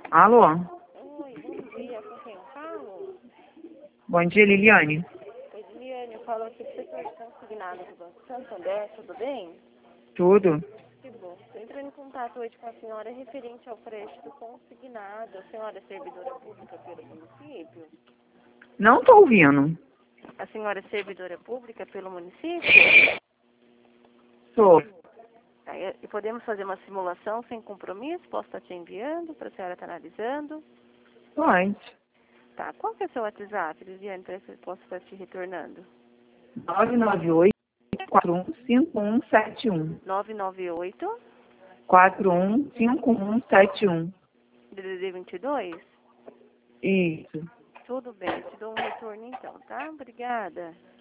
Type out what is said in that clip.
Alô? Oi, bom dia. Com quem eu falo? Bom dia, Liliane. Oi, Liliane, eu falo aqui do setor de consignado do Banco Santander, tudo bem? Tudo? Que bom. Estou entrando em contato hoje com a senhora referente ao crédito consignado. A senhora é servidora pública pelo município? Não tô ouvindo. A senhora é servidora pública pelo município? Sou. Tá, e podemos fazer uma simulação sem compromisso? Posso estar te enviando para a senhora estar analisando? Pode. Tá, qual que é o seu WhatsApp, Liliane, para que eu possa estar te retornando? 998-415171. 998 415171. DDD 22? Isso. Tudo bem, te dou um retorno então, tá? Obrigada.